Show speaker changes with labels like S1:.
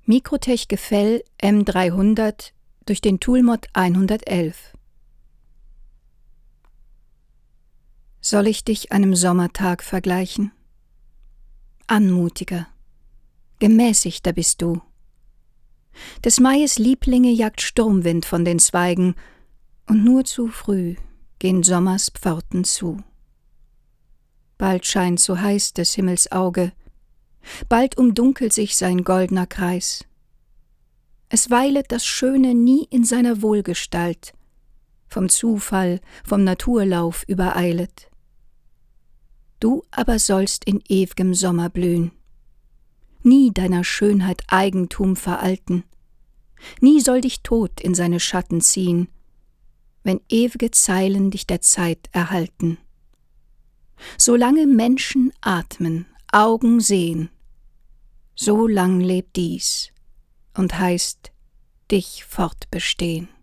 S1: Mikrotech Gefell M300 durch den Toolmod 111. Soll ich dich einem Sommertag vergleichen? Anmutiger, gemäßigter bist du. Des Maies Lieblinge jagt Sturmwind von den Zweigen, und nur zu früh gehen Sommers Pforten zu. Bald scheint so heiß des Himmels Auge, bald umdunkelt sich sein goldner Kreis. Es weilet das Schöne nie in seiner Wohlgestalt, vom Zufall, vom Naturlauf übereilet. Du aber sollst in ew'gem Sommer blühen, nie deiner Schönheit Eigentum veralten, nie soll dich Tod in seine Schatten ziehen, wenn ew'ge Zeilen dich der Zeit erhalten. Solange Menschen atmen, Augen sehen, so lang lebt dies und heißt dich fortbestehen.